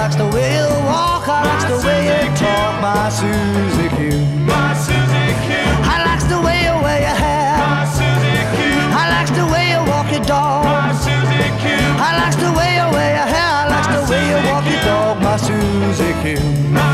likes the way you walk, I likes the way you talk, my Susie Q. My Susie Q. I likes the way you wear your hair. My Susie Q. I likes the way you walk your dog. My Susie Q. I likes the way you wear your hair. I likes the way you walk your dog, my Susie Q.